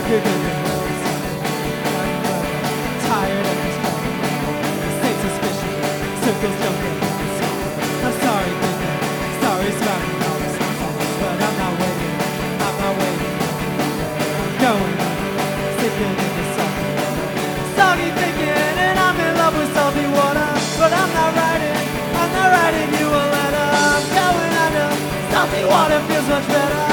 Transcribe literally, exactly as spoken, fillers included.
You're good to know it's tired of this phone. State suspicion, circles jumping in the song. I'm sorry, thinking, sorry, surviving all this nonsense, but I'm not waiting, I'm not waiting. I'm going, sipping in the salty water. Soggy thinking, and I'm in love with salty water, but I'm not writing, I'm not writing you a letter. I'm going under, salty water feels much better.